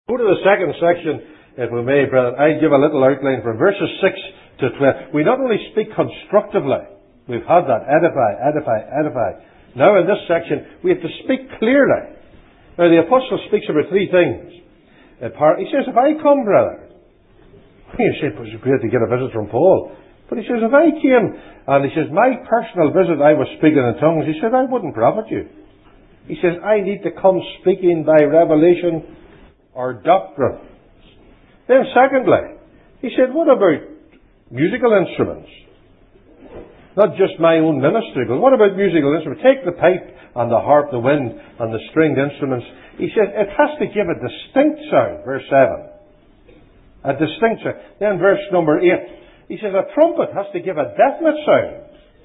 Go to the second section, if we may, brethren. I give a little outline from verses 6 to 12. We not only speak constructively, we've had that, edify, edify, edify. Now in this section, we have to speak clearly. Now the apostle speaks about three things. He says, if I come, brother, you say, it was great to get a visit from Paul. But he says, if I came, and he says, my personal visit, I was speaking in tongues, he said, I wouldn't profit you. He says, I need to come speaking by revelation or doctrine. Then secondly, he said, what about musical instruments? Not just my own ministry, but what about musical instruments? Take the pipe and the harp, the wind and the stringed instruments. He said, it has to give a distinct sound, verse 7. A distinct sound. Then verse number 8, he says, a trumpet has to give a definite sound.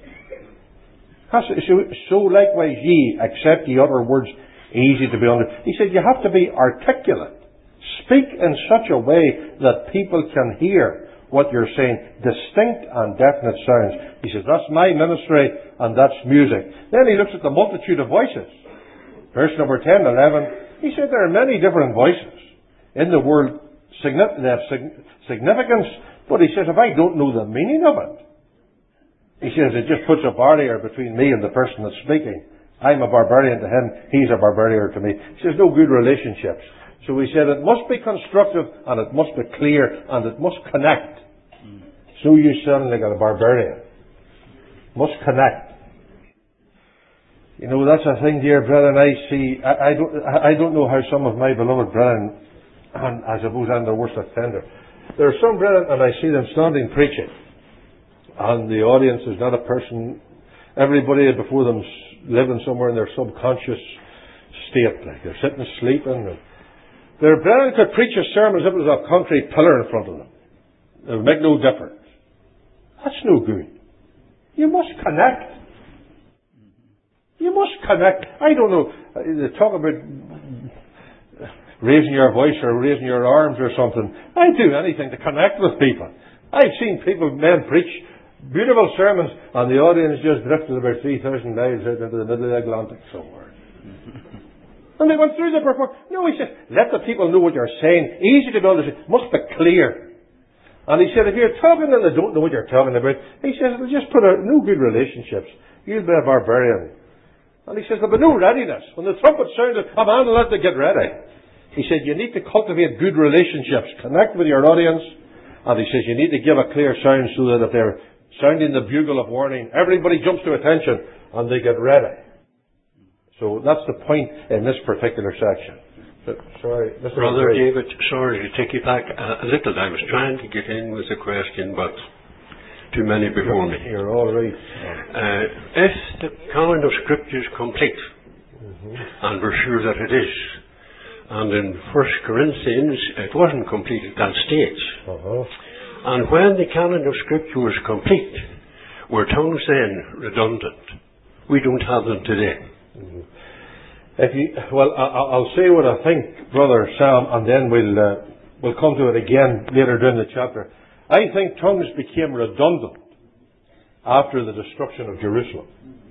So likewise ye, except ye utter words easy to be understood. He said, you have to be articulate. Speak in such a way that people can hear what you're saying. Distinct and definite sounds. He says, that's my ministry and that's music. Then he looks at the multitude of voices. Verse number 10, 11. He said there are many different voices in the world. They have significance. But he says, if I don't know the meaning of it, he says, it just puts a barrier between me and the person that's speaking. I'm a barbarian to him. He's a barbarian to me. He says, no good relationships. So he said it must be constructive and it must be clear and it must connect. So you sound like a barbarian. Must connect. You know, that's a thing, dear brethren, I see. I don't know how some of my beloved brethren, and I suppose I'm the worst offender. There are some brethren and I see them standing preaching. And the audience is not a person. Everybody before them living somewhere in their subconscious state. Like they're sitting sleeping. Their brethren could preach a sermon as if it was a concrete pillar in front of them. It would make no difference. That's no good. You must connect. You must connect. I don't know. They talk about raising your voice or raising your arms or something. I'd do anything to connect with people. I've seen men preach beautiful sermons and the audience just drifted about 3,000 miles out into the middle of the Atlantic somewhere. And they went through the performance. No, he said, let the people know what you're saying. Easy to be understood. Must be clear. And he said, if you're talking and they don't know what you're talking about, he says, it'll just put out no good relationships. You'll be a barbarian. And he says, there'll be no readiness. When the trumpet sounded, a man will have to get ready. He said, you need to cultivate good relationships. Connect with your audience. And he says, you need to give a clear sound so that if they're sounding the bugle of warning, everybody jumps to attention and they get ready. So that's the point in this particular section. Sorry, Mr. Brother David, sorry to take you back a little. I was trying to get in with a question, but too many before me. You're all right. If the canon of Scripture is complete, and we're sure that it is, and in 1 Corinthians it wasn't complete at that stage, and when the canon of Scripture was complete, were tongues then redundant? We don't have them today. I'll say what I think, Brother Sam, and then we'll come to it again later during the chapter. I think tongues became redundant after the destruction of Jerusalem.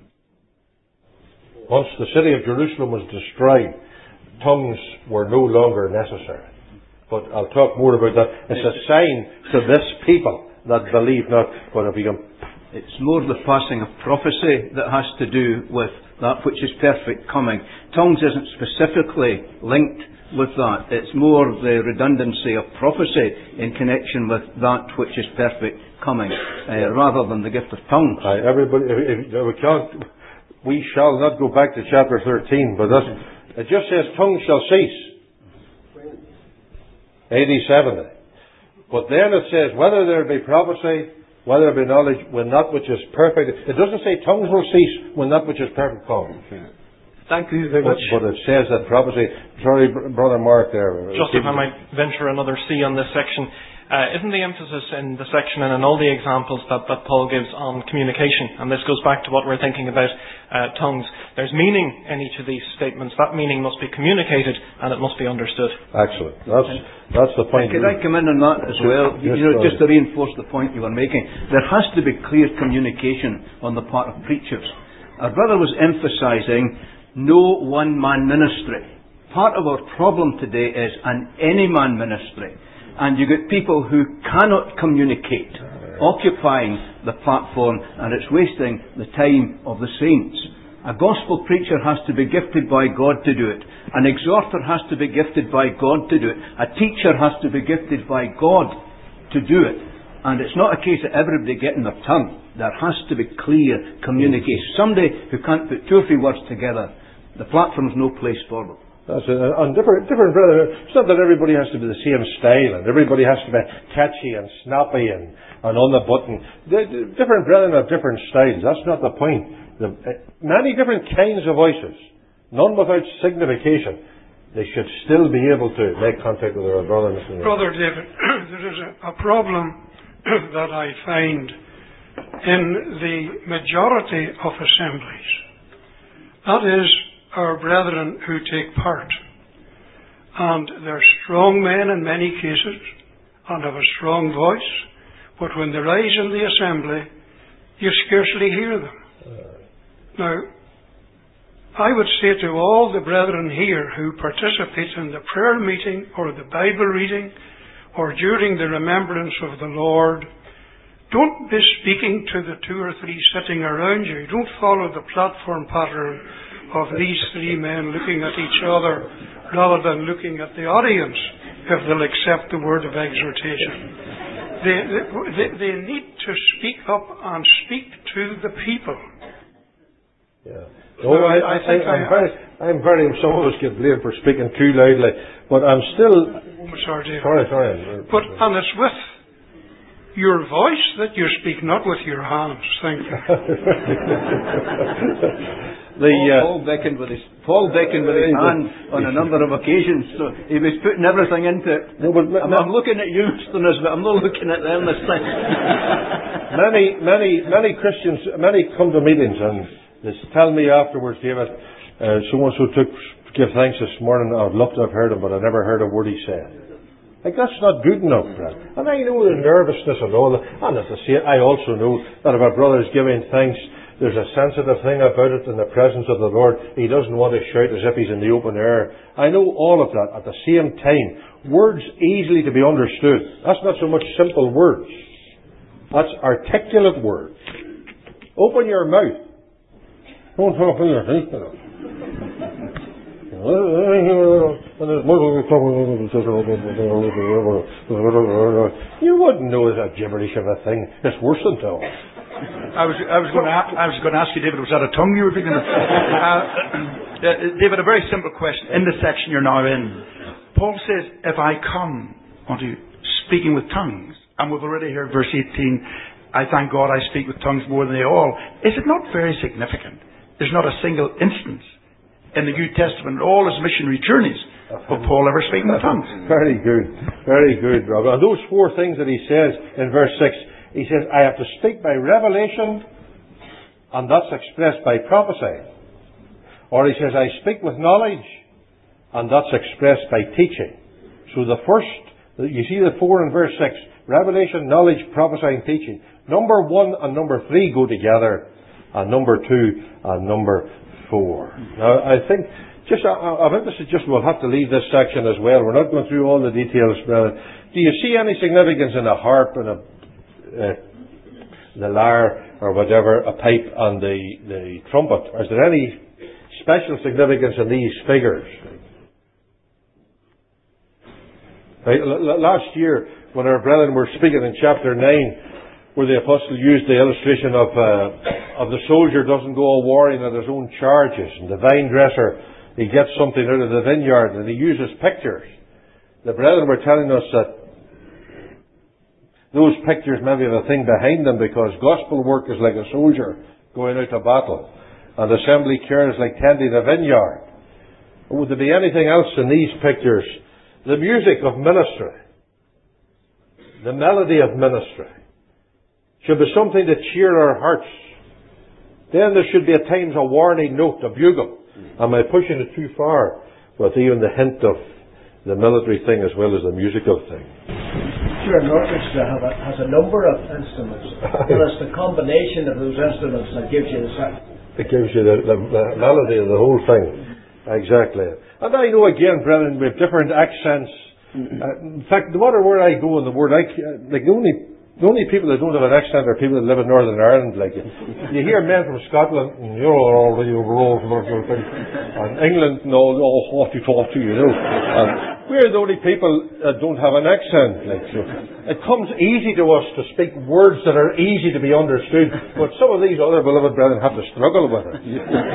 Once the city of Jerusalem was destroyed, tongues were no longer necessary. But I'll talk more about that. It's a sign to this people that believe not. But if we can, it's more the passing of prophecy that has to do with that which is perfect coming. Tongues isn't specifically linked with that. It's more the redundancy of prophecy in connection with that which is perfect coming, rather than the gift of tongues. Everybody, we shall not go back to chapter 13, but it just says tongues shall cease. AD 70. But then it says whether there be prophecy, whether there be knowledge, when that which is perfect. It doesn't say tongues will cease when that which is perfect comes. Thank you very much. But it says that prophecy. Sorry, Brother Mark there. Just if I might venture another C on this section. Isn't the emphasis in the section and in all the examples that Paul gives on communication, and this goes back to what we're thinking about tongues, there's meaning in each of these statements. That meaning must be communicated and it must be understood. Excellent. That's the point. Could I come in on that as well? Just to reinforce the point you were making. There has to be clear communication on the part of preachers. Our brother was emphasising no one-man ministry. part of our problem today is an any-man ministry. And you get people who cannot communicate, occupying the platform, and it's wasting the time of the saints. A gospel preacher has to be gifted by God to do it. An exhorter has to be gifted by God to do it. A teacher has to be gifted by God to do it. And it's not a case of everybody getting their tongue. There has to be clear communication. Somebody who can't put 2 or 3 words together, the platform's no place for them. That's it. And different brethren. It's not that everybody has to be the same style, and everybody has to be catchy and snappy and on the button. Different brethren have different styles. That's not the point. Many different kinds of voices, none without signification. They should still be able to make contact with their brother. Brother David, there is a problem that I find in the majority of assemblies. That is, our brethren who take part. And they're strong men in many cases and have a strong voice, but when they rise in the assembly, you scarcely hear them. Now, I would say to all the brethren here who participate in the prayer meeting or the Bible reading or during the remembrance of the Lord, don't be speaking to the 2 or 3 sitting around you. Don't follow the platform pattern of these 3 men looking at each other rather than looking at the audience if they'll accept the word of exhortation. They need to speak up and speak to the people. Yeah. Oh, I'm very. Some of us get blamed for speaking too loudly, but I'm still. Sorry, David. Sorry. But and it's with your voice that you speak, not with your hands. Thank you. Paul beckoned with his hand on a number of occasions, so he was putting everything into it. No, but I'm looking at you, Stoners, but I'm not looking at them this time. Many Christians, many come to meetings and they tell me afterwards, David, so-and-so give thanks this morning. I'd love to have heard him, but I never heard a word he said. Like, that's not good enough, Brad. And I know the nervousness and all that. And as I say, I also know that if a brother is giving thanks, there's a sensitive thing about it in the presence of the Lord. He doesn't want to shout as if he's in the open air. I know all of that. At the same time, words easily to be understood. That's not so much simple words. That's articulate words. Open your mouth. Don't talk in your face. You wouldn't know it's a gibberish of a thing. It's worse than that. I was going to ask you, David, was that a tongue you were speaking of? David, a very simple question. In the section you're now in, Paul says, if I come unto speaking with tongues, and we've already heard verse 18, I thank God I speak with tongues more than they all. Is it not very significant? There's not a single instance in the New Testament, all his missionary journeys, of Paul ever speaking with tongues. Very good, Robert. And those 4 things that he says in verse 6, he says, I have to speak by revelation, and that's expressed by prophecy. Or he says, I speak with knowledge, and that's expressed by teaching. So the first, you see the 4 in verse 6, revelation, knowledge, prophecy, and teaching. Number 1 and number 3 go together, and number 2 and number 4. Now, I think, we'll have to leave this section as well. We're not going through all the details, brother. Do you see any significance in a harp and the lyre or whatever, a pipe and the trumpet? Is there any special significance in these figures? Right, last year, when our brethren were speaking in chapter 9, where the apostle used the illustration of the soldier doesn't go all warring on his own charges, and the vine dresser, he gets something out of the vineyard, and he uses pictures. The brethren were telling us that those pictures maybe have a thing behind them, because gospel work is like a soldier going out to battle, and assembly care is like tending a vineyard. Would there be anything else in these pictures? The music of ministry, the melody of ministry, should be something to cheer our hearts. Then there should be at times a warning note, a bugle. Am I pushing it too far? With even the hint of the military thing as well as the musical thing. Sure, an orchestra has a number of instruments, but it's the combination of those instruments that gives you the sound. It gives you the melody of the whole thing. Exactly. And I know again, brethren, we have different accents. In fact, no matter where I go in the world, like the only people that don't have an accent are people that live in Northern Ireland. Like you hear men from Scotland, and England, no, all haughty, you know. We're the only people that don't have an accent. Like so, it comes easy to us to speak words that are easy to be understood, but some of these other beloved brethren have to struggle with it.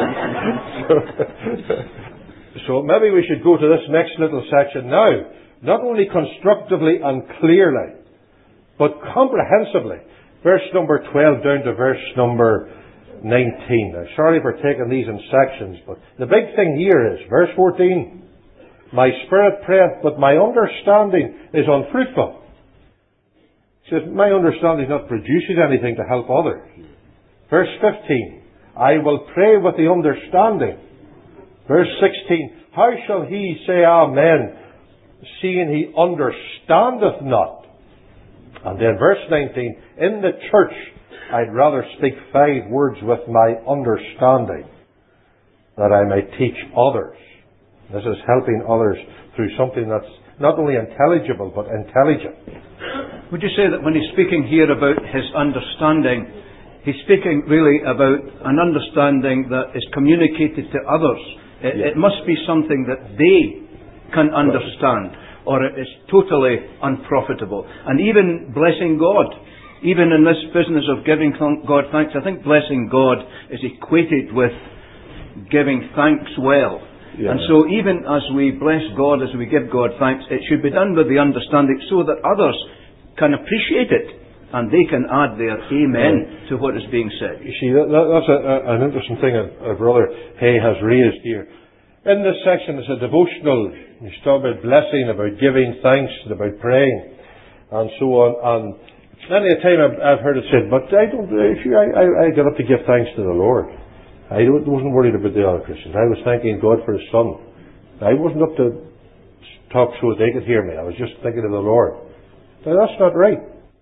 So maybe we should go to this next little section now, not only constructively and clearly, but comprehensively. Verse number 12 down to verse number 19. Now, sorry for taking these in sections, but the big thing here is, verse 14, my spirit prayeth, but my understanding is unfruitful. He says, my understanding is not producing anything to help others. Verse 15, I will pray with the understanding. Verse 16, how shall he say amen, seeing he understandeth not? And then verse 19, in the church I'd rather speak 5 words with my understanding, that I may teach others. This is helping others through something that's not only intelligible, but intelligent. Would you say that when he's speaking here about his understanding, he's speaking really about an understanding that is communicated to others? It must be something that they can understand, or it is totally unprofitable. And even blessing God, even in this business of giving God thanks, I think blessing God is equated with giving thanks well. Yeah. And so even as we bless God, as we give God thanks, it should be done with the understanding so that others can appreciate it and they can add their amen to what is being said. You see, that's an interesting thing Brother Hay has raised here. In this section, it's a devotional. You talk about blessing, about giving thanks, and about praying, and so on. And many a time I've heard it said, but I got up to give thanks to the Lord. I wasn't worried about the other Christians. I was thanking God for His Son. I wasn't up to talk so they could hear me. I was just thinking of the Lord. Now that's not right.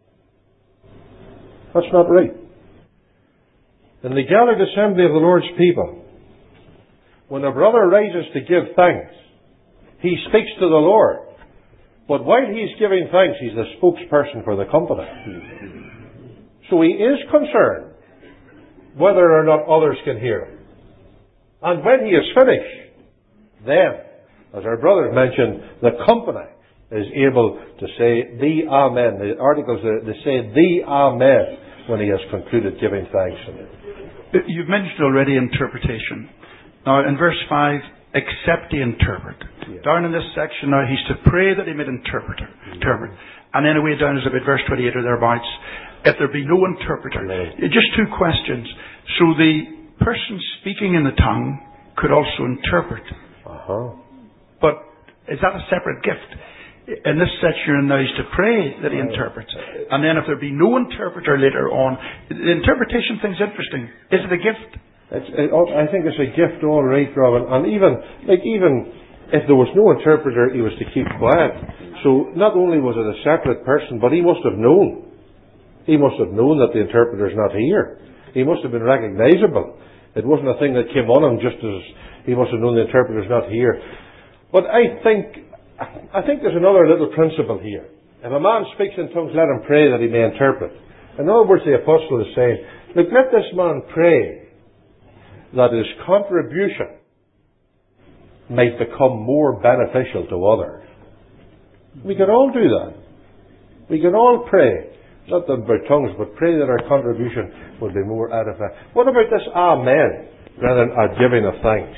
That's not right. In the gathered assembly of the Lord's people, when a brother rises to give thanks, he speaks to the Lord. But while he's giving thanks, he's the spokesperson for the company. So he is concerned whether or not others can hear him. And when he is finished, then, as our brother mentioned, the company is able to say the Amen. The articles, they say the Amen when he has concluded giving thanks. You've mentioned already interpretation. Now, in verse 5, except he interpret. Yeah. Down in this section now, he's to pray that he may interpret. And then away down is about verse 28 or thereabouts, if there be no interpreter. Just 2 questions. So the person speaking in the tongue could also interpret. But is that a separate gift? In this section now, he's to pray that he interprets. And then if there be no interpreter later on, the interpretation thing's interesting. Is it a gift? I think it's a gift, all right, Robin. And even if there was no interpreter, he was to keep quiet. So not only was it a separate person, but he must have known. He must have known that the interpreter's not here. He must have been recognizable. It wasn't a thing that came on him just as he must have known the interpreter's not here. But I think there's another little principle here. If a man speaks in tongues, let him pray that he may interpret. In other words, the apostle is saying, look, let this man pray that his contribution might become more beneficial to others. We can all do that. We can all pray, not about tongues, but pray that our contribution will be more edifying. What about this Amen, rather than a giving of thanks?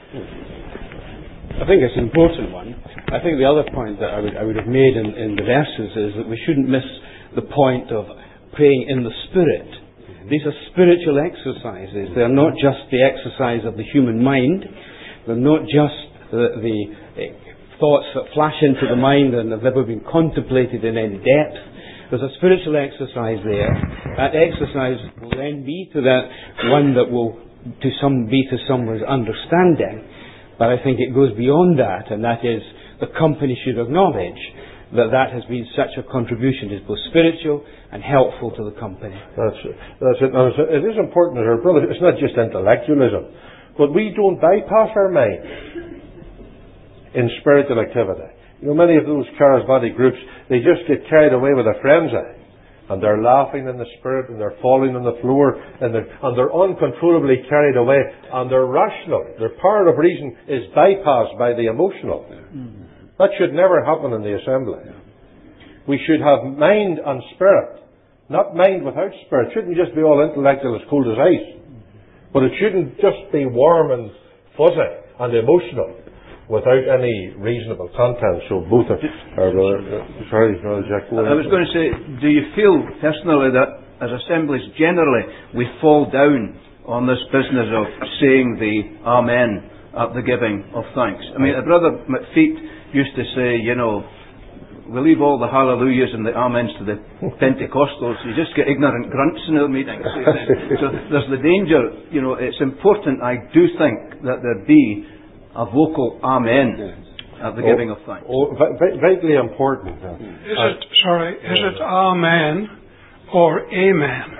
I think it's an important one. I think the other point that I would have made in the verses is that we shouldn't miss the point of praying in the Spirit. These are spiritual exercises. They're not just the exercise of the human mind. They're not just the thoughts that flash into the mind and have never been contemplated in any depth. There's a spiritual exercise there. That exercise will then be to that one that will be to someone's understanding. But I think it goes beyond that, and that is the company should acknowledge that has been such a contribution. It's both spiritual and helpful to the company. That's it. It is important that our brother, it's not just intellectualism. But we don't bypass our mind in spiritual activity. You know, many of those charismatic groups, they just get carried away with a frenzy. And they're laughing in the spirit, and they're falling on the floor, and they're uncontrollably carried away, and they're rational. Their power of reason is bypassed by the emotional. That should never happen in the assembly. We should have mind and spirit, not mind without spirit. It shouldn't just be all intellectual as cold as ice. But it shouldn't just be warm and fuzzy and emotional without any reasonable content. So both are sorry, Jack. I was going to say, do you feel personally that as assemblies generally we fall down on this business of saying the Amen at the giving of thanks? I mean, Brother McFeet used to say, you know, we leave all the hallelujahs and the amens to the Pentecostals. You just get ignorant grunts in the meetings. So there's the danger. You know, it's important, I do think, that there be a vocal amen at the giving of thanks. Vitally important. Is it amen or amen?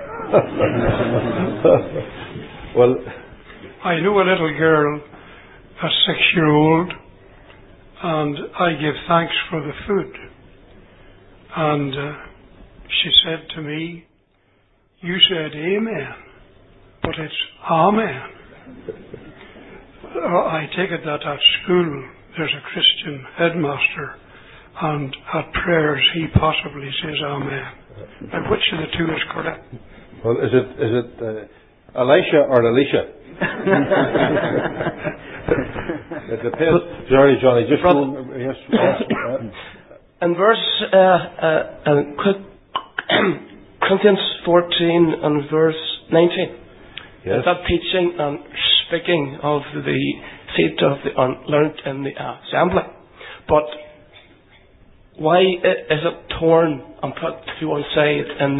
Well, I knew a little girl, a 6-year-old, and I give thanks for the food. And she said to me, "You said amen, but it's amen." I take it that at school there's a Christian headmaster, and at prayers he possibly says amen. And which of the two is correct? Well, is it Elisha or Alicia? It depends. Sorry, Johnny. Just yes. In verse Corinthians 14 and verse 19, yes. Is that teaching and speaking of the seat of the unlearned in the assembly? But why is it torn and put to one side in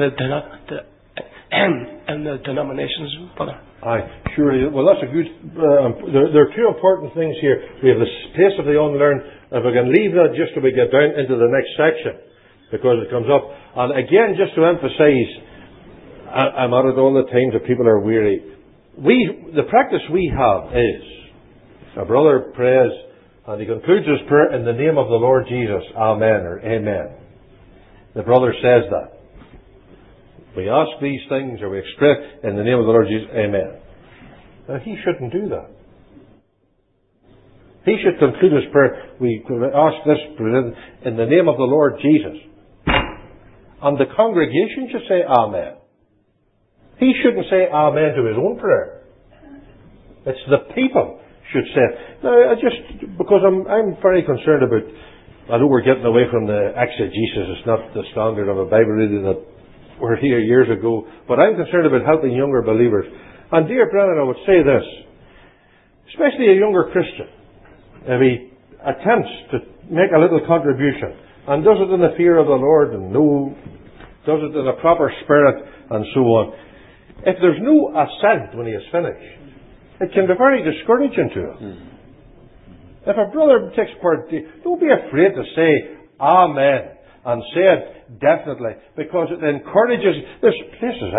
the denominations, brother? Aye, surely. Well, that's a good. There are two important things here. We have the place of the unlearned. If we can leave that just till we get down into the next section, because it comes up. And again, just to emphasise, I'm at it all the time that people are weary. The practice we have is a brother prays and he concludes his prayer in the name of the Lord Jesus, Amen or Amen. The brother says that. We ask these things, or we express in the name of the Lord Jesus, Amen. Now, he shouldn't do that. He should conclude his prayer, we ask this in the name of the Lord Jesus. And the congregation should say Amen. He shouldn't say Amen to his own prayer. It's the people should say it. Now, because I'm very concerned about, I know we're getting away from the exegesis, it's not the standard of a Bible reading that were here years ago, but I'm concerned about helping younger believers. And dear brethren, I would say this, especially a younger Christian, if he attempts to make a little contribution and does it in the fear of the Lord and does it in a proper spirit and so on, if there's no assent when he is finished, it can be very discouraging to him. If a brother takes part, don't be afraid to say Amen and say it definitely, because it encourages. There's places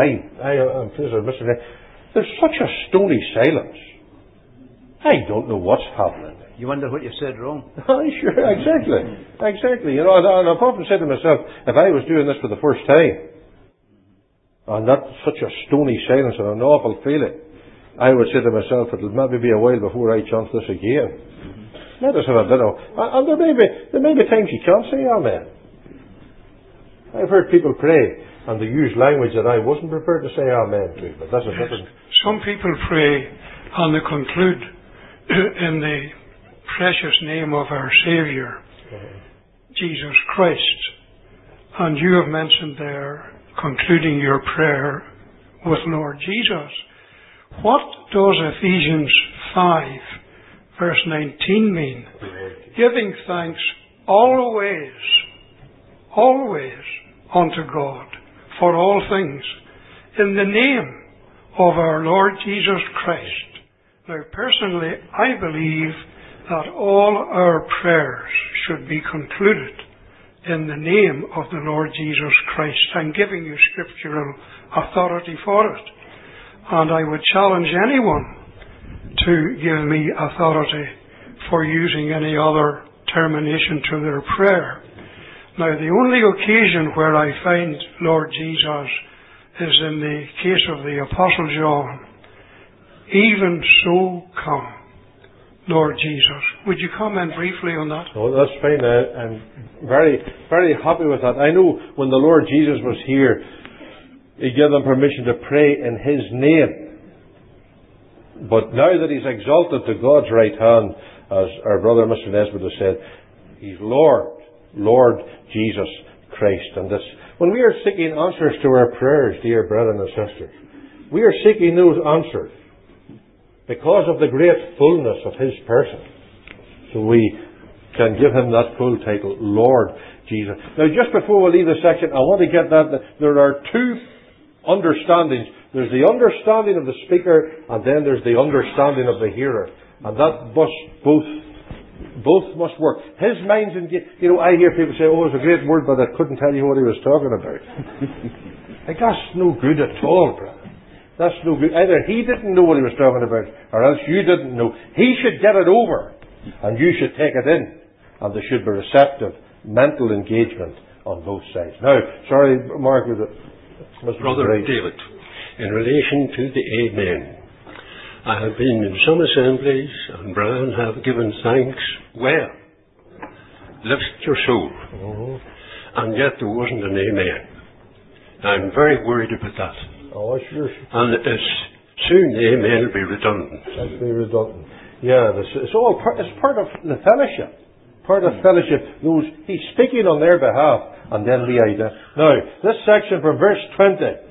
there's such a stony silence. I don't know what's happening. You wonder what you said wrong. Sure, exactly. You know, and I've often said to myself, if I was doing this for the first time, and that's such a stony silence and an awful feeling, I would say to myself, it'll maybe be a while before I chance this again. Let us have a bit of, and there may be times you can't say Amen. I've heard people pray and they use language that I wasn't prepared to say Amen to, but that's a different. Some people pray and they conclude in the precious name of our Saviour, Jesus Christ. And you have mentioned there, concluding your prayer with Lord Jesus. What does Ephesians 5, verse 19 mean? Giving thanks always unto God for all things in the name of our Lord Jesus Christ. Now, personally, I believe that all our prayers should be concluded in the name of the Lord Jesus Christ. I'm giving you scriptural authority for it. And I would challenge anyone to give me authority for using any other termination to their prayer. Now, the only occasion where I find Lord Jesus is in the case of the Apostle John. Even so come, Lord Jesus. Would you comment briefly on that? Oh, that's fine. I'm very, very happy with that. I know when the Lord Jesus was here, He gave them permission to pray in His name. But now that He's exalted to God's right hand, as our brother Mr. Nesbitt has said, He's Lord Jesus Christ. And this, when we are seeking answers to our prayers, dear brethren and sisters, we are seeking those answers because of the great fullness of His person. So we can give Him that full title, Lord Jesus. Now, just before we leave this section, I want to get that there are two understandings. There's the understanding of the speaker, and then there's the understanding of the hearer. And that must both must work. His mind's engaged. You know, I hear people say, oh, it's a great word, but I couldn't tell you what he was talking about. Like, that's no good at all, brother. That's no good. Either he didn't know what he was talking about, or else you didn't know. He should get it over, and you should take it in. And there should be receptive, mental engagement on both sides. Now, sorry, Mark, Brother David, in relation to the Amen, I have been in some assemblies, and Brian have given thanks. Well, lift your soul. And yet there wasn't an Amen. I'm very worried about that. Oh, sure. And soon the Amen will be redundant. It'll be redundant. Yeah, it's all it's part of the fellowship. Part of fellowship. He's speaking on their behalf, and then we identify. Now, this section from verse 20.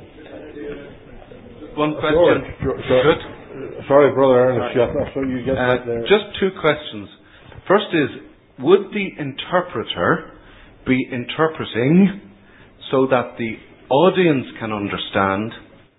One question. Sorry, Brother Ernest. So you get that there. Just two questions. First is, would the interpreter be interpreting so that the audience can understand?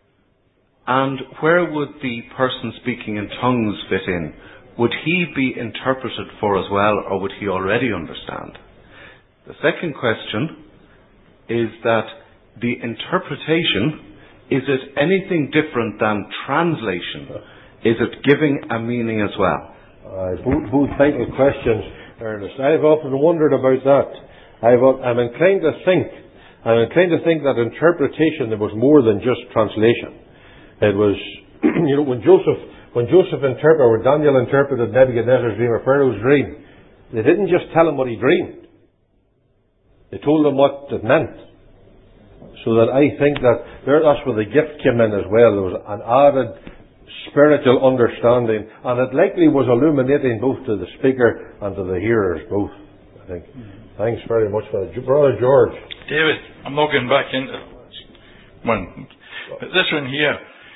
And where would the person speaking in tongues fit in? Would he be interpreted for as well, or would he already understand? The second question is that the interpretation, is it anything different than translation? Is it giving a meaning as well? Both vital questions, Ernest. I've often wondered about that. I'm inclined to think that interpretation, there was more than just translation. It was, when Joseph interpreted, or Daniel interpreted Nebuchadnezzar's dream or Pharaoh's dream, they didn't just tell him what he dreamed. They told him what it meant. So that I think that's where the gift came in as well. There was an added spiritual understanding, and it likely was illuminating both to the speaker and to the hearers both, I think. Thanks very much for that. Brother George. David, I'm not going back into one. But this one here,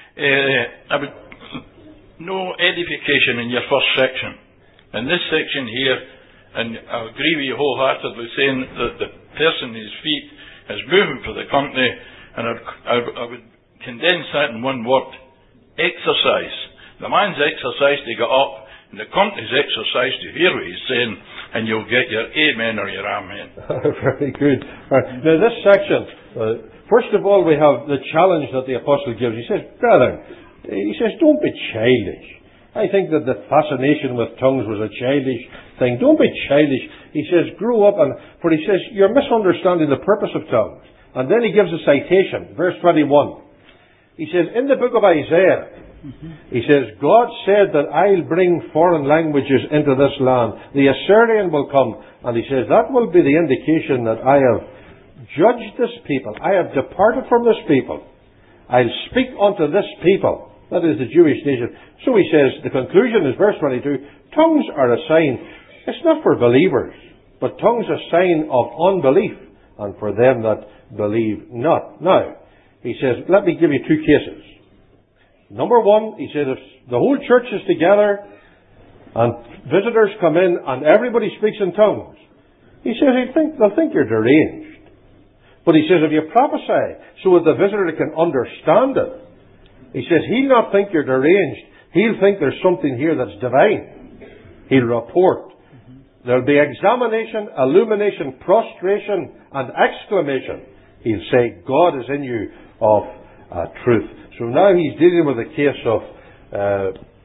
no edification in your first section. In this section here, and I agree with you wholeheartedly saying that the person in his feet is moving for the company, and I would condense that in one word: exercise. The man's exercise to get up, and the company's exercise to hear what he's saying, and you'll get your amen or your amen. Very good. Right. Now this section, first of all, we have the challenge that the apostle gives. He says, don't be childish. I think that the fascination with tongues was a childish thing. Don't be childish. He says, grow up, for he says, you're misunderstanding the purpose of tongues. And then he gives a citation, verse 21. He says, in the book of Isaiah, he says, God said that I'll bring foreign languages into this land. The Assyrian will come. And he says, that will be the indication that I have judged this people. I have departed from this people. I'll speak unto this people. That is the Jewish nation. So he says, the conclusion is verse 22, tongues are a sign. It's not for believers, but tongues are a sign of unbelief, and for them that believe not. Now, he says, let me give you two cases. Number one, he says, if the whole church is together, and visitors come in, and everybody speaks in tongues, he says, they'll think you're deranged. But he says, if you prophesy so that the visitor can understand it, he says, he'll not think you're deranged. He'll think there's something here that's divine. He'll report. There'll be examination, illumination, prostration, and exclamation. He'll say, God is in you of truth. So now he's dealing with the case of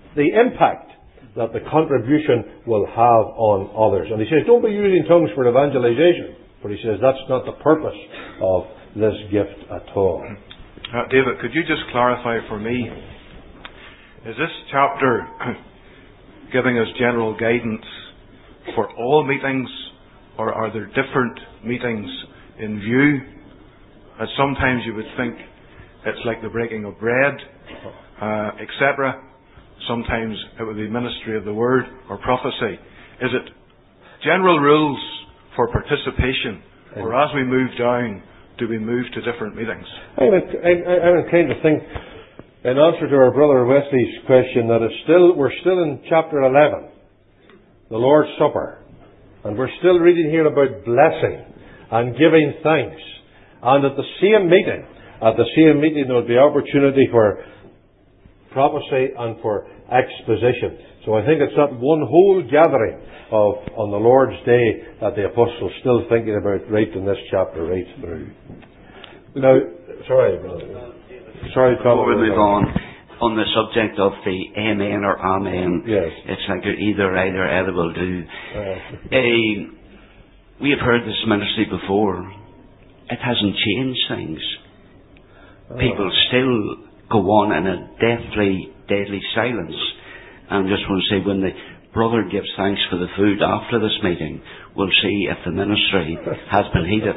the impact that the contribution will have on others. And he says, don't be using tongues for evangelization. But he says that's not the purpose of this gift at all. David, could you just clarify for me, is this chapter giving us general guidance for all meetings, or are there different meetings in view? As sometimes you would think it's like the breaking of bread, etc. Sometimes it would be ministry of the word or prophecy. Is it general rules for participation, or as we move down, do we move to different meetings? I'm inclined to think, in answer to our brother Wesley's question, that we're still in chapter 11, the Lord's Supper, and we're still reading here about blessing and giving thanks. And at the same meeting there will be opportunity for prophecy and for exposition. So I think it's not one whole gathering on the Lord's Day that the apostles still thinking about right in this chapter right through. Now, sorry, brother. Sorry, Tom. Before we move on the subject of the amen or amen, yes. It's like either will do. We have heard this ministry before. It hasn't changed things. People still go on in a deadly silence. I just want to say, when the brother gives thanks for the food after this meeting, we'll see if the ministry has been heeded.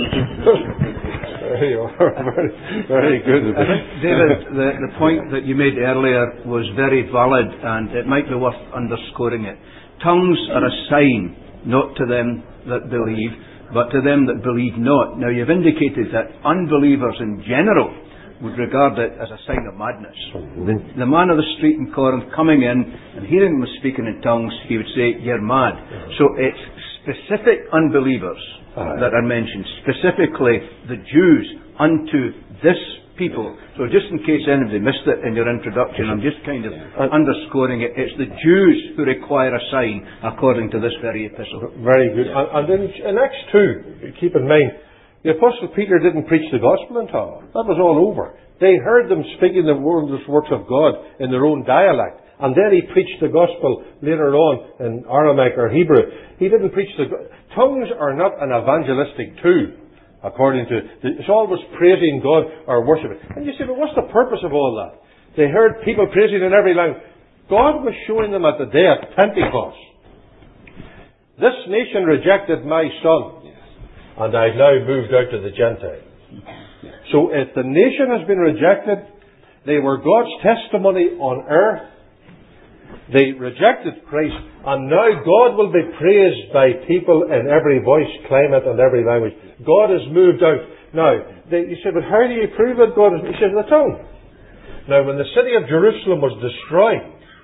There you are. Very good. I think, David, the point that you made earlier was very valid, and it might be worth underscoring it. Tongues are a sign, not to them that believe, but to them that believe not. Now, you've indicated that unbelievers in general would regard it as a sign of madness. The man of the street in Corinth coming in and hearing them speaking in tongues, he would say, you're mad. So it's specific unbelievers that are mentioned, specifically the Jews unto this people. So just in case anybody missed it in your introduction, I'm just kind of underscoring it. It's the Jews who require a sign according to this very epistle. Very good. And in Acts 2, keep in mind, the Apostle Peter didn't preach the gospel in tongues. That was all over. They heard them speaking the wondrous works of God in their own dialect. And then he preached the gospel later on in Aramaic or Hebrew. He didn't preach tongues are not an evangelistic tool, according to... It's always praising God or worshiping. And you say, but what's the purpose of all that? They heard people praising in every language. God was showing them at the day of Pentecost. This nation rejected my son, and I've now moved out to the Gentiles. So if the nation has been rejected, they were God's testimony on earth. They rejected Christ, and now God will be praised by people in every voice, climate, and every language. God has moved out. Now, you say, but how do you prove that God has... He says, the tongue. Now, when the city of Jerusalem was destroyed,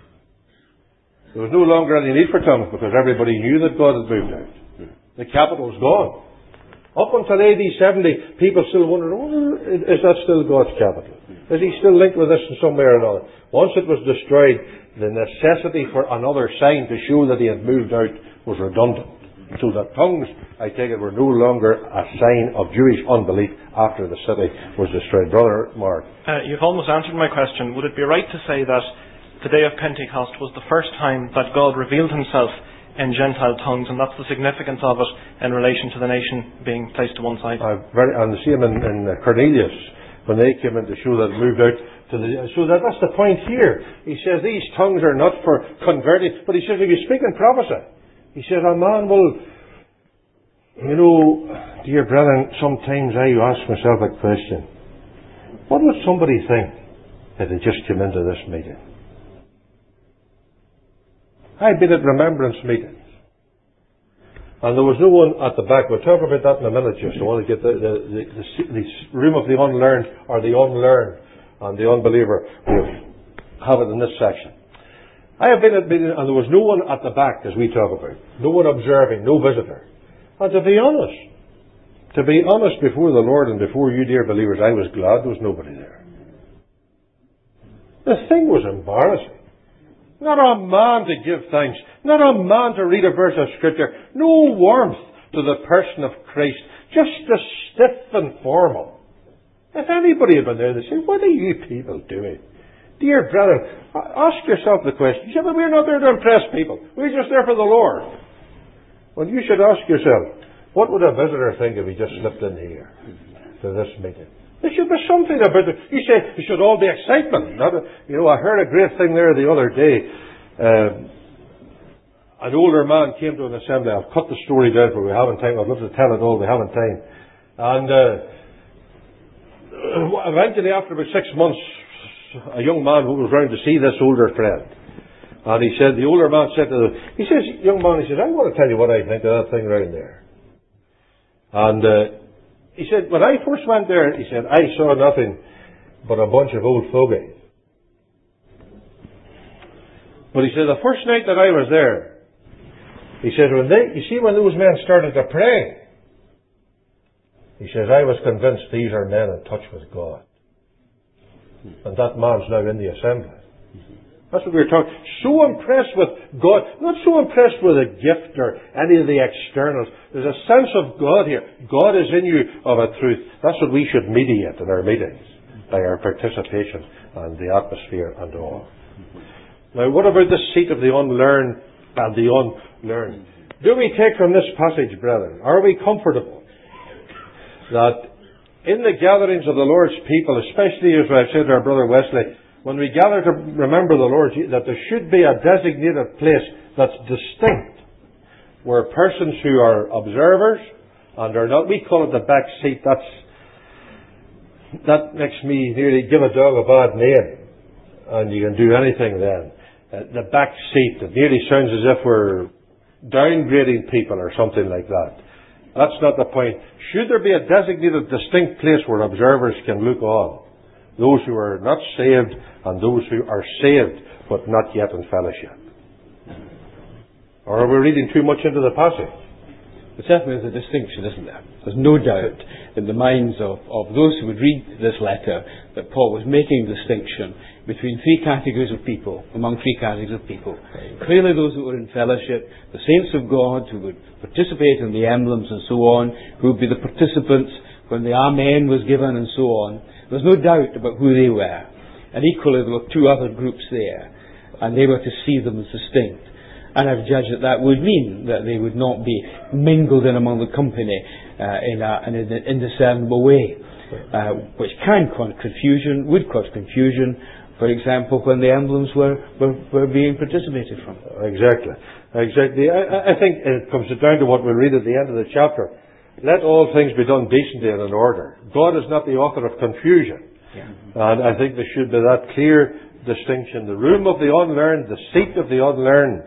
there was no longer any need for tongues, because everybody knew that God had moved out. The capital was gone. Up until AD 70, people still wondered, is that still God's capital? Is he still linked with this in some way or another? Once it was destroyed, the necessity for another sign to show that he had moved out was redundant. So that tongues, I take it, were no longer a sign of Jewish unbelief after the city was destroyed. Brother Mark. You've almost answered my question. Would it be right to say that the day of Pentecost was the first time that God revealed himself in Gentile tongues, and that's the significance of it in relation to the nation being placed to one side? And the same in Cornelius, when they came in to show that it moved out to so that's the point here. He says these tongues are not for converting, but he says if you speak in prophecy, he says a man will, dear brethren, sometimes I ask myself a question. What would somebody think if they just came into this meeting? I've been at remembrance meetings, and there was no one at the back. We'll talk about that in a minute. Just I want to get the room of the unlearned or the unlearned and the unbeliever. We'll have it in this section. I have been at meetings, and there was no one at the back, as we talk about. No one observing, no visitor. And to be honest before the Lord and before you, dear believers, I was glad there was nobody there. The thing was embarrassing. Not a man to give thanks. Not a man to read a verse of Scripture. No warmth to the person of Christ. Just as stiff and formal. If anybody had been there, they'd say, what are you people doing? Dear brethren, ask yourself the question. You say, well, we're not there to impress people. We're just there for the Lord. Well, you should ask yourself, what would a visitor think if he just slipped in here to this meeting? There should be something about it. You say it should all be excitement. I heard a great thing there the other day. An older man came to an assembly. I'll cut the story down for we haven't time. I'd love to tell it all. We haven't time. And eventually, after about 6 months, a young man who was round to see this older friend. And the older man said to him, young man, I want to tell you what I think of that thing round there. And he said, when I first went there, he said, I saw nothing but a bunch of old fogies. But he said, the first night that I was there, he said, when those men started to pray, he says, I was convinced these are men in touch with God. And that man's now in the assembly. That's what we were talking. So impressed with God, not so impressed with a gift or any of the externals. There's a sense of God here. God is in you of a truth. That's what we should mediate in our meetings, by our participation and the atmosphere and all. Now, what about the seat of the unlearned and the unlearned? Do we take from this passage, brethren, are we comfortable that in the gatherings of the Lord's people, especially as I've said to our brother Wesley, when we gather to remember the Lord, that there should be a designated place that's distinct, where persons who are observers and are not, we call it the back seat, that makes me nearly give a dog a bad name, and you can do anything then. The back seat, it nearly sounds as if we're downgrading people or something like that. That's not the point. Should there be a designated, distinct place where observers can look on? Those who are not saved and those who are saved but not yet in fellowship. Or are we reading too much into the passage? There certainly is a distinction, isn't there? There's no doubt in the minds of those who would read this letter that Paul was making a distinction between three categories of people, among three categories of people. Clearly those who were in fellowship, the saints of God who would participate in the emblems and so on, who would be the participants when the Amen was given and so on. There's no doubt about who they were. And equally there were two other groups there, and they were to see them as distinct. And I've judged that would mean that they would not be mingled in among the company in an indiscernible way, which can cause confusion, would cause confusion, for example, when the emblems were being participated from. Exactly. I think it comes down to what we'll read at the end of the chapter. Let all things be done decently and in order. God is not the author of confusion. Yeah. And I think there should be that clear distinction. The room of the unlearned, the seat of the unlearned.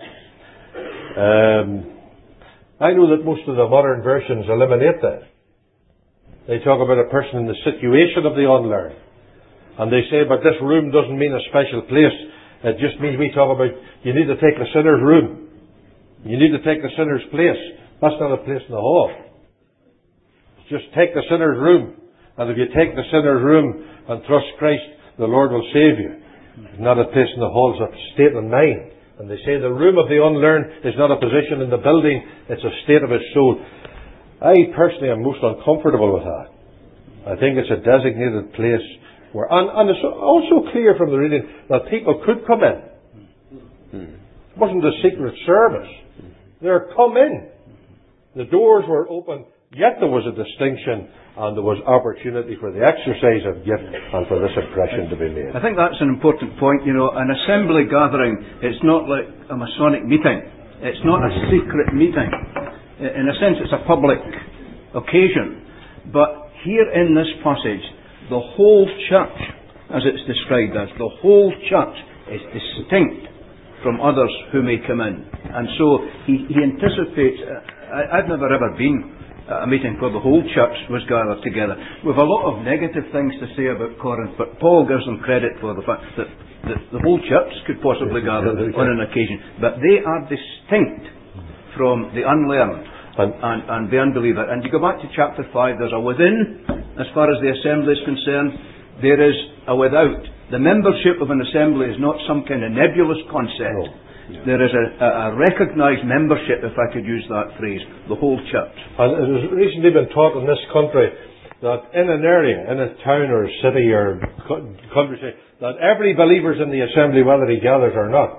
I know that most of the modern versions eliminate that. They talk about a person in the situation of the unlearned. And they say, but this room doesn't mean a special place. It just means we talk about, you need to take the sinner's room. You need to take the sinner's place. That's not a place in the hall. Just take the sinner's room. And if you take the sinner's room and trust Christ, the Lord will save you. It's not a place in the hall, it's a state of mind. And they say the room of the unlearned is not a position in the building, it's a state of his soul. I personally am most uncomfortable with that. I think it's a designated place where, and it's also clear from the reading that people could come in. It wasn't a secret service. They're come in. The doors were open, yet there was a distinction and there was opportunity for the exercise of gift and for this impression to be made. I think that's an important point. An assembly gathering, it's not like a Masonic meeting. It's not a secret meeting. In a sense, it's a public occasion. But here in this passage, the whole church, as it's described as, the whole church is distinct from others who may come in. And so he anticipates, I've never ever been at a meeting where the whole church was gathered together. We've a lot of negative things to say about Corinth, but Paul gives them credit for the fact that the whole church could possibly gather on an occasion. But they are distinct from the unlearned and the unbeliever. And you go back to chapter 5, there's a within, as far as the assembly is concerned. There is a without. The membership of an assembly is not some kind of nebulous concept. No. Yeah. There is a recognised membership, if I could use that phrase, the whole church. And it has recently been taught in this country that in an area, in a town or a city or countryside, that every believer's in the assembly whether he gathers or not.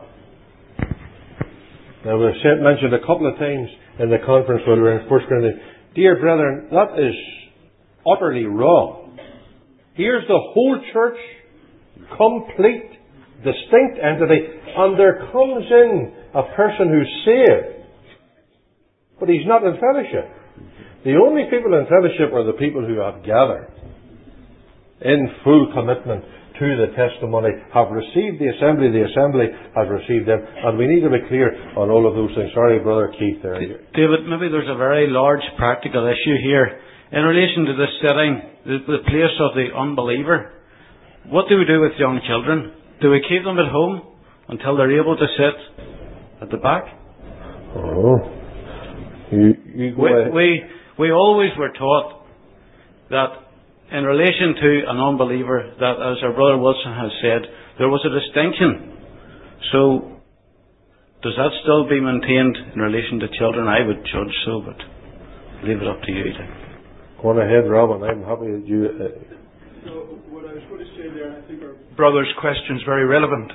Now we've mentioned a couple of times in the conference when we were in 1 Corinthians, dear brethren, that is utterly wrong. Here's the whole church, complete, distinct entity, and there comes in a person who's saved, but he's not in fellowship. The only people in fellowship are the people who have gathered in full commitment to the testimony, have received the assembly has received them, and we need to be clear on all of those things. Sorry, Brother Keith there. David, maybe there's a very large practical issue here in relation to this setting, the place of the unbeliever. What do we do with young children? Do we keep them at home until they're able to sit at the back? Oh. You go ahead. We always were taught that in relation to an unbeliever, that, as our brother Wilson has said, there was a distinction. So, does that still be maintained in relation to children? I would judge so, but leave it up to you. Go on ahead, Robin. I'm happy that you... So, what I was going to say there, I think our brother's question is very relevant.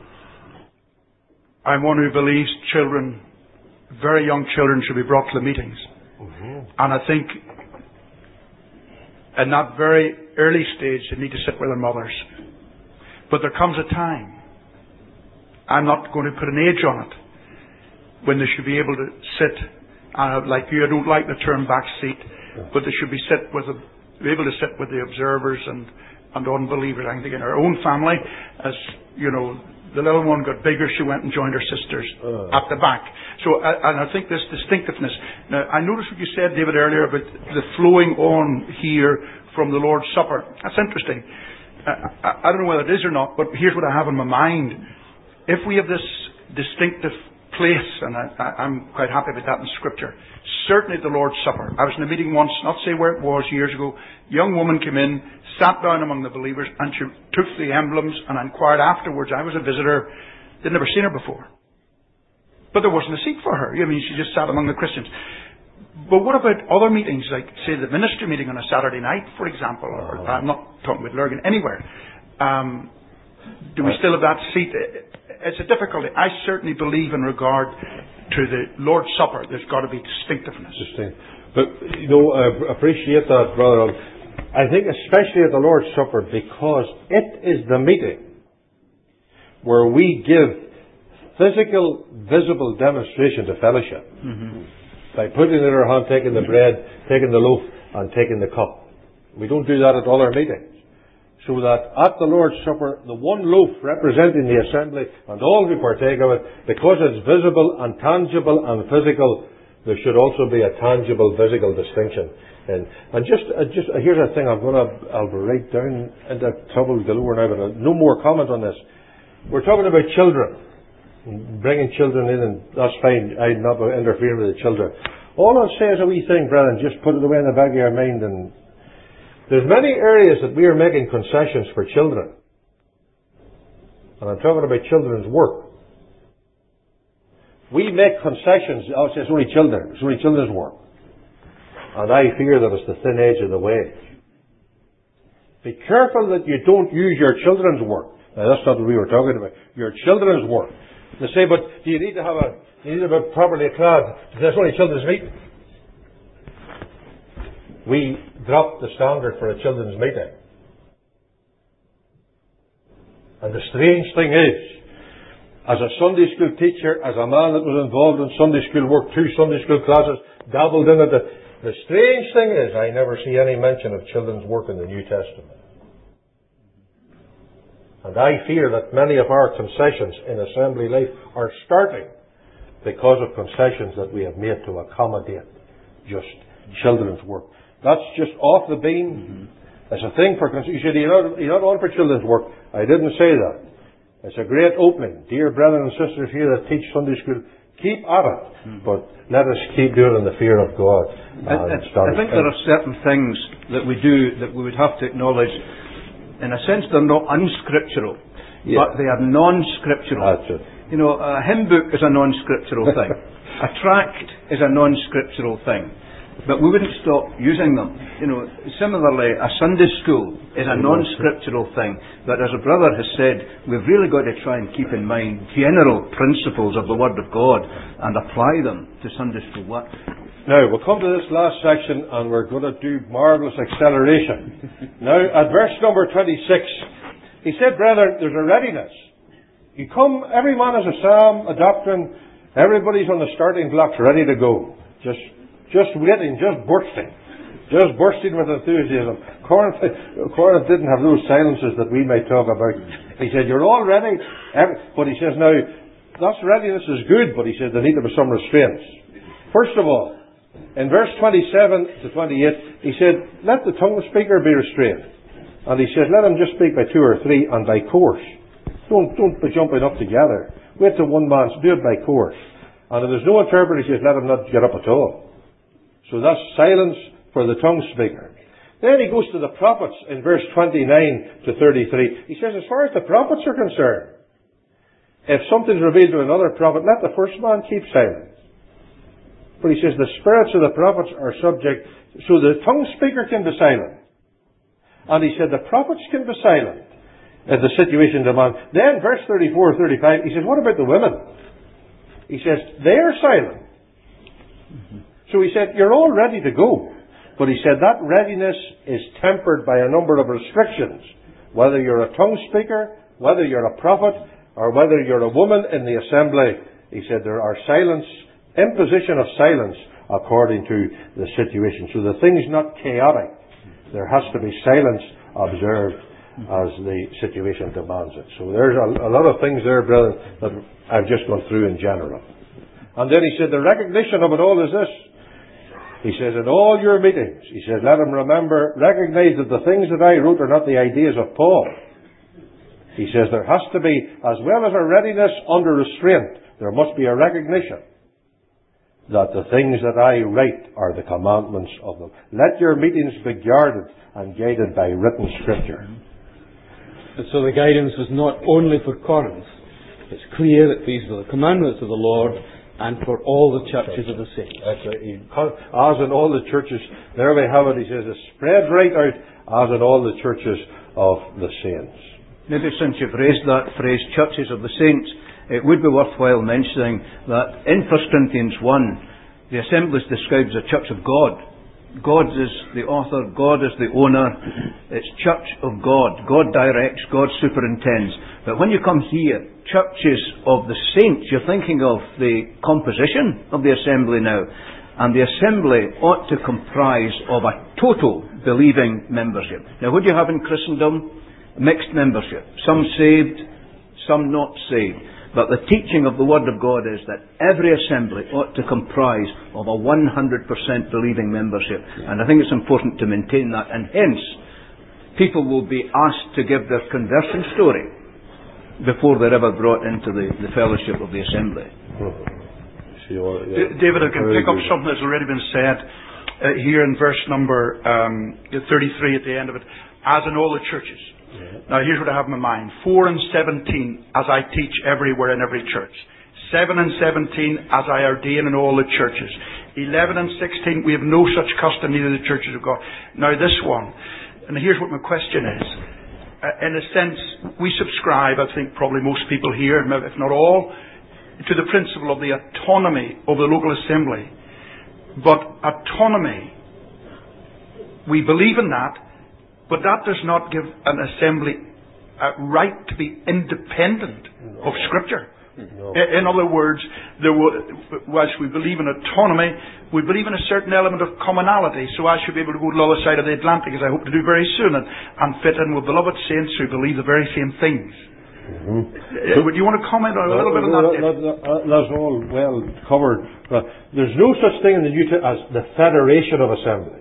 I'm one who believes children, very young children, should be brought to the meetings. Mm-hmm. And I think in that very early stage they need to sit with their mothers. But there comes a time, I'm not going to put an age on it, when they should be able to sit, like you, I don't like the term back seat, but they should be able to sit with the observers and unbelievers. I think in our own family, as you know, the little one got bigger, she went and joined her sisters at the back. So, and I think this distinctiveness. Now, I noticed what you said, David, earlier about the flowing on here from the Lord's Supper. That's interesting. I don't know whether it is or not, but here's what I have in my mind. If we have this distinctive place, and I'm quite happy with that in Scripture, certainly the Lord's Supper. I was in a meeting once, not say where it was, years ago. A young woman came in, sat down among the believers, and she took the emblems and inquired afterwards. I was a visitor, they'd never seen her before. But there wasn't a seat for her. I mean, she just sat among the Christians. But what about other meetings, like, say, the ministry meeting on a Saturday night, for example, or I'm not talking about Lurgan, anywhere. Do we still have that seat? It's a difficulty. I certainly believe in regard to the Lord's Supper, there's got to be distinctiveness. But, you know, I appreciate that, brother. I think especially at the Lord's Supper, because it is the meeting where we give physical, visible demonstration to fellowship. Mm-hmm. By putting it in our hand, taking the bread, taking the loaf, and taking the cup. We don't do that at all our meetings. So that at the Lord's Supper, the one loaf representing the assembly and all who partake of it, because it's visible and tangible and physical, there should also be a tangible, physical distinction. And just here's a thing I'll write down into trouble galore now, but no more comment on this. We're talking about children, bringing children in, and that's fine. I'm not interfering with the children. All I'll say is a wee thing, brethren, just put it away in the back of your mind. And there's many areas that we are making concessions for children. And I'm talking about children's work. We make concessions. Oh, it's only children. It's only children's work. And I fear that it's the thin edge of the wedge. Be careful that you don't use your children's work. Now, that's not what we were talking about. Your children's work. They say, but do you need to have a properly clad? That's only children's meeting. We dropped the standard for a children's meeting. And the strange thing is, as a Sunday school teacher, as a man that was involved in Sunday school work, 2 Sunday school classes, dabbled in it, the strange thing is, I never see any mention of children's work in the New Testament. And I fear that many of our concessions in assembly life are starting because of concessions that we have made to accommodate just children's work. That's just off the beam. Mm-hmm. It's a thing for... You said, you're not on for children's work. I didn't say that. It's a great opening. Dear brethren and sisters here that teach Sunday school, keep at it. Mm-hmm. But let us keep doing it in the fear of God. I think there are certain things that we do that we would have to acknowledge. In a sense, they're not unscriptural, but they are non-scriptural. That's it. You know, a hymn book is a non-scriptural thing. A tract is a non-scriptural thing. But we wouldn't stop using them. Similarly, a Sunday school is a non-scriptural thing. But as a brother has said, we've really got to try and keep in mind general principles of the Word of God and apply them to Sunday school work. Now, we'll come to this last section and we're going to do marvellous acceleration. Now, at verse number 26, he said, brethren, there's a readiness. You come, every man has a psalm, a doctrine, everybody's on the starting blocks ready to go. Just waiting, just bursting with enthusiasm. Corinth didn't have those silences that we may talk about. He said, you're all ready. But he says, now, that readiness is good, but he said there need to be some restraints. First of all, in verse 27 to 28, he said, let the tongue speaker be restrained. And he says, let him just speak by two or three and by course. Don't be jumping up together. Wait till one man's, do it by course. And if there's no interpreter, he says, let him not get up at all. So that's silence for the tongue speaker. Then he goes to the prophets in verse 29 to 33. He says, as far as the prophets are concerned, if something's revealed to another prophet, let the first man keep silent. But he says the spirits of the prophets are subject, so the tongue speaker can be silent. And he said the prophets can be silent if the situation demands. Then verse 34, 35, he says, what about the women? He says, they are silent. So he said, you're all ready to go. But he said that readiness is tempered by a number of restrictions. Whether you're a tongue speaker, whether you're a prophet, or whether you're a woman in the assembly, he said there are imposition of silence according to the situation. So the thing's not chaotic. There has to be silence observed as the situation demands it. So there's a lot of things there, brother, that I've just gone through in general. And then he said the recognition of it all is this. He says, in all your meetings, he says, let them recognize that the things that I wrote are not the ideas of Paul. He says there has to be, as well as a readiness under restraint, there must be a recognition that the things that I write are the commandments of them. Let your meetings be guarded and guided by written scripture. And so the guidance was not only for Corinth. It's clear that these are the commandments of the Lord and for all the churches of the saints. That's right. As in all the churches, there we have it, he says, it's spread right out as in all the churches of the saints. Maybe since you've raised that phrase, churches of the saints, it would be worthwhile mentioning that in 1 Corinthians 1, the assembly is described as a church of God. God is the author, God is the owner, it's church of God. God directs, God superintends. But when you come here, churches of the saints, you're thinking of the composition of the assembly now. And the assembly ought to comprise of a total believing membership. Now what do you have in Christendom? Mixed membership. Some saved, some not saved. But the teaching of the Word of God is that every assembly ought to comprise of a 100% believing membership. And I think it's important to maintain that. And hence, people will be asked to give their conversion story before they're ever brought into the fellowship of the assembly. David, I can pick up something that's already been said here in verse number 33 at the end of it. As in all the churches. Now here's what I have in my mind. 4 and 17, as I teach everywhere in every church. 7 and 17, as I ordain in all the churches. 11 and 16, we have no such custom, neither the churches of God. Now this one, and here's what my question is. In a sense, we subscribe, I think probably most people here, if not all, to the principle of the autonomy of the local assembly. But autonomy, we believe in that, but that does not give an assembly a right to be independent of Scripture. No. In other words, whilst we believe in autonomy, we believe in a certain element of commonality. So I should be able to go to the other side of the Atlantic, as I hope to do very soon, and fit in with beloved saints who believe the very same things. Mm-hmm. Would you want to comment on a little bit on that? That's all well covered. There's no such thing in the New Testament as the federation of assembly.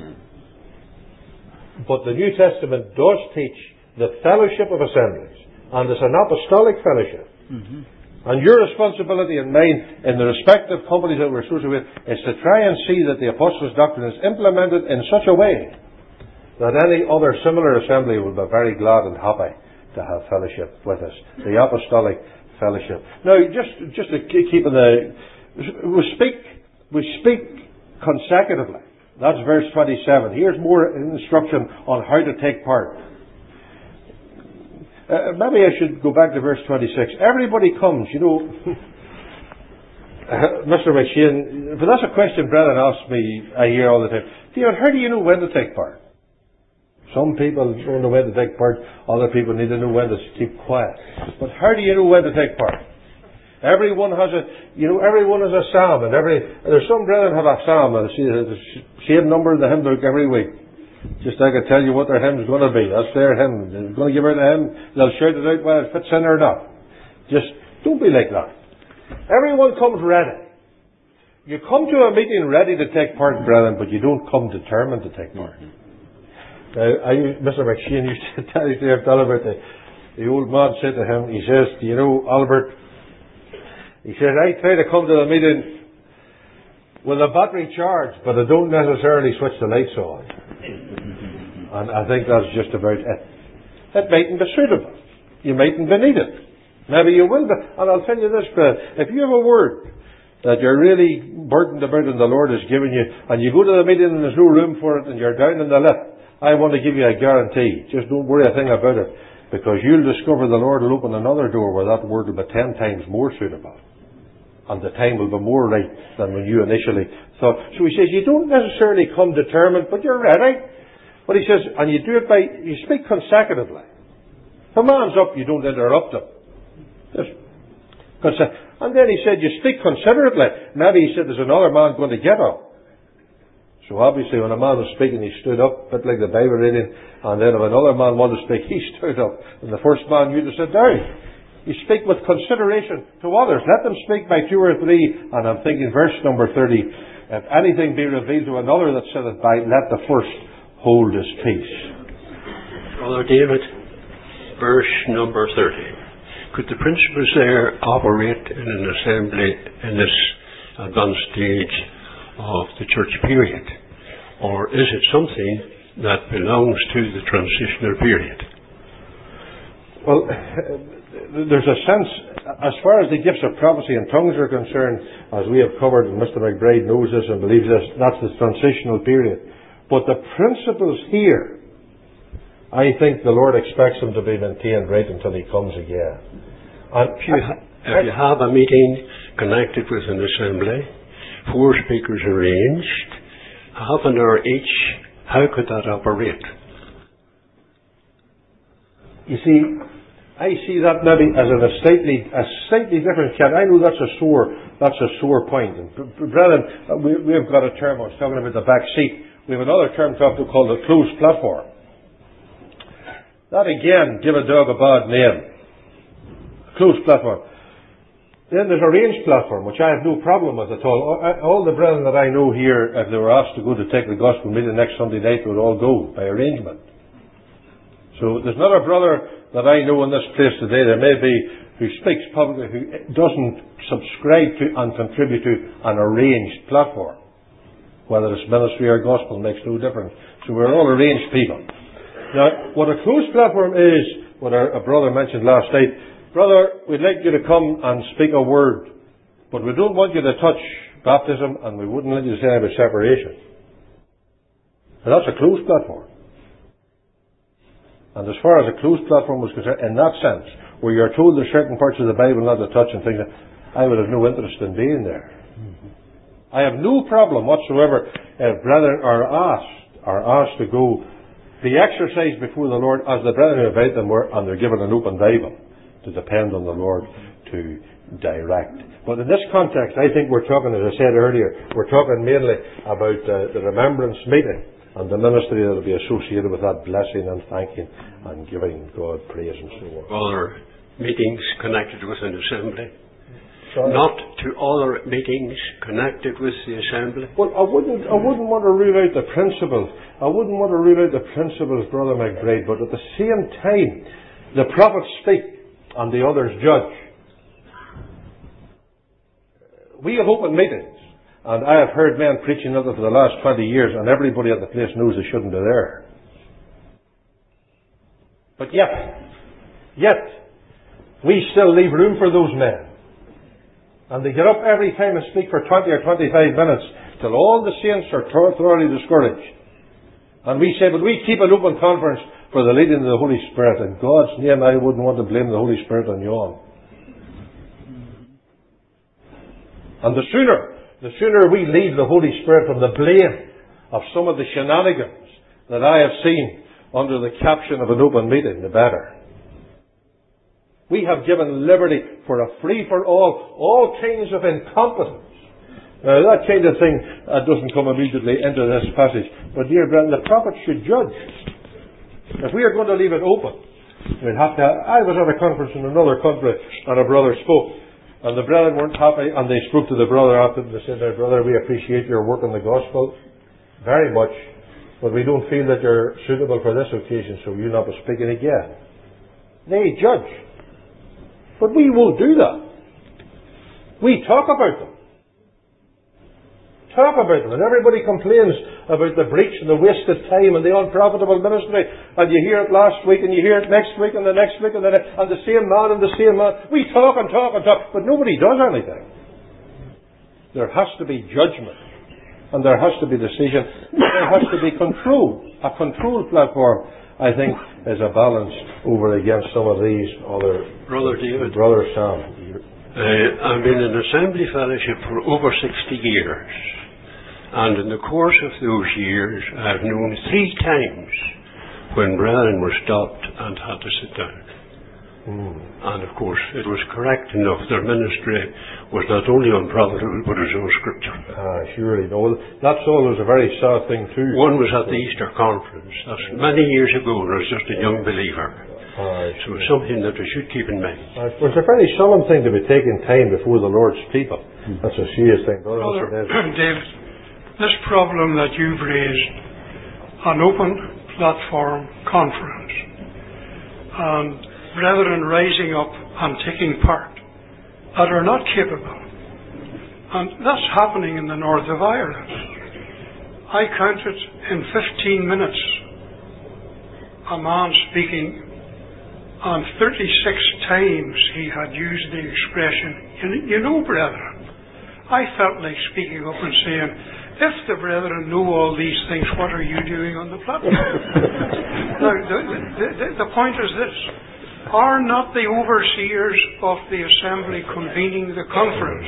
But the New Testament does teach the fellowship of assemblies, and it's an apostolic fellowship. Mm-hmm. And your responsibility and mine in the respective companies that we're associated with is to try and see that the apostles' doctrine is implemented in such a way that any other similar assembly will be very glad and happy to have fellowship with us. The apostolic fellowship. Now, just to keep in we speak consecutively. That's verse 27. Here's more instruction on how to take part. Maybe I should go back to verse 26. Everybody comes, you know. Mr. McShane, but that's a question brethren ask me, I hear all the time. David, how do you know when to take part? Some people don't know when to take part. Other people need to know when to keep quiet. But how do you know when to take part? Everyone has everyone has a psalm, and there's some brethren have a psalm, and the same number in the hymn book every week. Just I can tell you what their hymn's going to be. That's their hymn. They're going to give out a hymn. They'll shout it out whether it fits in or not. Just don't be like that. Everyone comes ready. You come to a meeting ready to take part, brethren, but you don't come determined to take part. Mr. McShane used to tell about the old man said to him, he says, "Do you know, Albert?" He says, "I try to come to the meeting with a battery charged, but I don't necessarily switch the lights on." And I think that's just about it. It mightn't be suitable. You mightn't be needed. Maybe you will be. And I'll tell you this, if you have a word that you're really burdened about and the Lord has given you, and you go to the meeting and there's no room for it and you're down in the lift, I want to give you a guarantee. Just don't worry a thing about it, because you'll discover the Lord will open another door where that word will be 10 times more suitable. And the time will be more right than when you initially thought. So he says, you don't necessarily come determined, but you're ready. But he says, and you do it you speak consecutively. If a man's up, you don't interrupt him. And then he said, you speak considerately. Maybe he said, there's another man going to get up. So obviously when a man was speaking, he stood up, a bit like the Bible reading. And then if another man wanted to speak, he stood up. And the first man knew to sit down. You speak with consideration to others. Let them speak by 2 or 3. And I'm thinking verse number 30. If anything be revealed to another that sitteth by, let the first hold his peace. Brother David, verse number 30. Could the principles there operate in an assembly in this advanced stage of the church period? Or is it something that belongs to the transitional period? Well, there's a sense, as far as the gifts of prophecy and tongues are concerned, as we have covered, and Mr. McBride knows this and believes this, that's the transitional period. But the principles here, I think the Lord expects them to be maintained right until He comes again. And if you have a meeting connected with an assembly, 4 speakers arranged, half an hour each, how could that operate? You see, I see that maybe as a slightly different kind. I know that's a sore point. And brethren, we've got a term. I was talking about the back seat. We have another term called the closed platform. That again, give a dog a bad name. Closed platform. Then there's a ranged platform, which I have no problem with at all. All the brethren that I know here, if they were asked to go to take the gospel meeting next Sunday night, would all go by arrangement. So there's not a brother that I know in this place today, there may be, who speaks publicly, who doesn't subscribe to and contribute to an arranged platform. Whether it's ministry or gospel makes no difference. So we're all arranged people. Now, what a closed platform is, what a brother mentioned last night, brother, we'd like you to come and speak a word, but we don't want you to touch baptism, and we wouldn't let you say about separation. And that's a closed platform. And as far as a closed platform was concerned, in that sense, where you're told there's certain parts of the Bible not to touch and things, I would have no interest in being there. I have no problem whatsoever if brethren are asked to go the exercise before the Lord as the brethren who invite them were, and they're given an open Bible to depend on the Lord to direct. But in this context, I think we're talking, as I said earlier, we're talking mainly about the remembrance meeting and the ministry that will be associated with that blessing and thanking and giving God praise and so on. Other meetings connected with an assembly. Sorry? Not to other meetings connected with the assembly. Well, I wouldn't want to rule out the principles. I wouldn't want to rule out the principles, Brother McBride, but at the same time, the prophets speak and the others judge. We have open meetings, and I have heard men preaching of it for the last 20 years, and everybody at the place knows they shouldn't be there. But yet, we still leave room for those men. And they get up every time and speak for 20 or 25 minutes till all the saints are thoroughly discouraged. And we say, but we keep an open conference for the leading of the Holy Spirit. In God's name, I wouldn't want to blame the Holy Spirit on you all. And the sooner we leave the Holy Spirit from the blame of some of the shenanigans that I have seen under the caption of an open meeting, the better. We have given liberty for a free-for-all, all kinds of incompetence. Now, that kind of thing doesn't come immediately into this passage. But, dear brethren, the prophets should judge. If we are going to leave it open, we'll have to... I was at a conference in another country, and a brother spoke. And the brethren weren't happy, and they spoke to the brother after, and they said, "Now, brother, we appreciate your work in the gospel very much, but we don't feel that you're suitable for this occasion, so you'll not be speaking again." They judge. But we won't do that. We talk about them. Talk about them. And everybody complains about the breach and the wasted time and the unprofitable ministry. And you hear it last week, and you hear it next week, and the next week, and the same man and the same man. We talk and talk and talk, but nobody does anything. There has to be judgment. And there has to be decision. There has to be control. A control platform, I think, is a balance over against some of these other... Brother David. Brother Sam. I've been in Assembly Fellowship for over 60 years. And in the course of those years, I've known 3 times when brethren were stopped and had to sit down. And of course, it was correct enough. Their ministry was not only unprofitable, but it was all scripture. Surely. No, that's always a very sad thing too. One was at the Easter Conference. That's many years ago, when I was just a young believer. So it's something that we should keep in mind. It was a very solemn thing to be taking time before the Lord's people. That's a serious thing. Brother David, this problem that you've raised, an open platform conference, and brethren rising up and taking part that are not capable. And that's happening in the north of Ireland. I counted in 15 minutes a man speaking, and 36 times he had used the expression, you know, brethren. I felt like speaking up and saying, if the brethren know all these things, what are you doing on the platform? Now, the point is this. Are not the overseers of the assembly convening the conference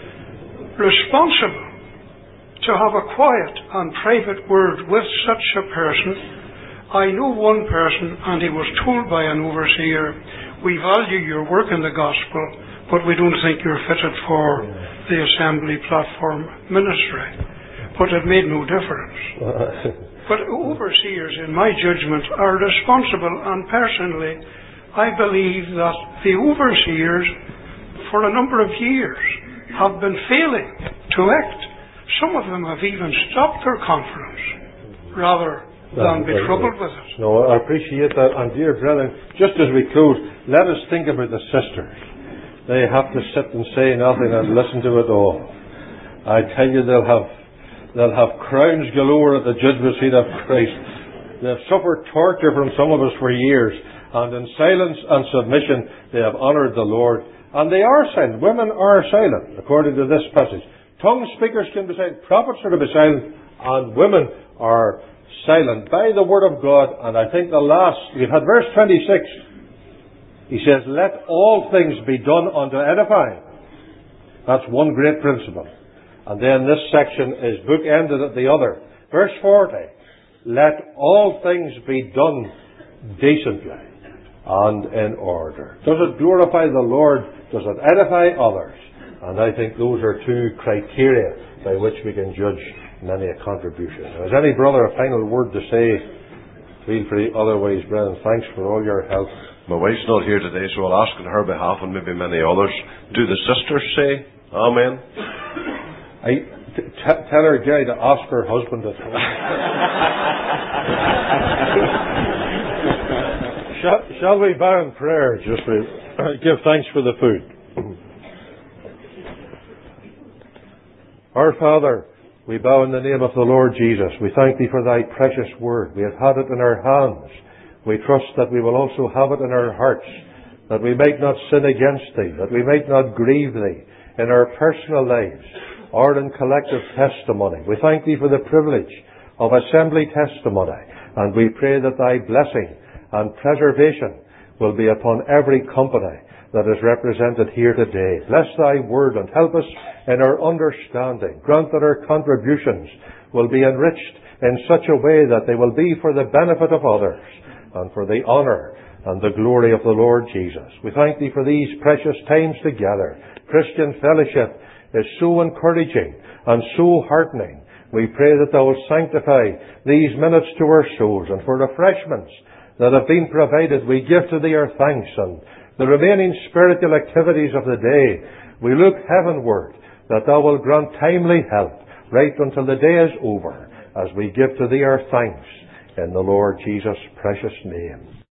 responsible to have a quiet and private word with such a person? I know one person, and he was told by an overseer, "We value your work in the gospel, but we don't think you're fitted for the assembly platform ministry." But it made no difference. But overseers, in my judgment, are responsible, and personally, I believe that the overseers, for a number of years, have been failing to act. Some of them have even stopped their conference, rather than be troubled with it. No, I appreciate that. And dear brethren, just as we close, let us think about the sisters. They have to sit and say nothing and listen to it all. I tell you, they'll have crowns galore at the judgment seat of Christ. They've suffered torture from some of us for years, and in silence and submission they have honoured the Lord. And they are silent. Women are silent, according to this passage. Tongue speakers can be silent, prophets are to be silent, and women are silent by the word of God. And I think we've had verse 26. He says, "Let all things be done unto edifying." That's one great principle. And then this section is bookended at the other. Verse 40. "Let all things be done decently and in order." Does it glorify the Lord? Does it edify others? And I think those are 2 criteria by which we can judge many a contribution. Has any brother a final word to say? Feel free. Otherwise, brethren, thanks for all your help. My wife's not here today, so I'll ask on her behalf and maybe many others. Do the sisters say amen? Tell her, Gary, to ask her husband at home. Shall we bow in prayer? Just to give thanks for the food. Our Father, we bow in the name of the Lord Jesus. We thank Thee for Thy precious word. We have had it in our hands. We trust that we will also have it in our hearts, that we might not sin against Thee, that we might not grieve Thee in our personal lives, or in collective testimony. We thank Thee for the privilege of assembly testimony, and we pray that Thy blessing and preservation will be upon every company that is represented here today. Bless Thy word and help us in our understanding. Grant that our contributions will be enriched in such a way that they will be for the benefit of others and for the honour and the glory of the Lord Jesus. We thank Thee for these precious times together. Christian fellowship is so encouraging and so heartening. We pray that Thou wilt sanctify these minutes to our souls, and for refreshments that have been provided, we give to Thee our thanks, and the remaining spiritual activities of the day, we look heavenward, that Thou wilt grant timely help right until the day is over, as we give to Thee our thanks in the Lord Jesus' precious name.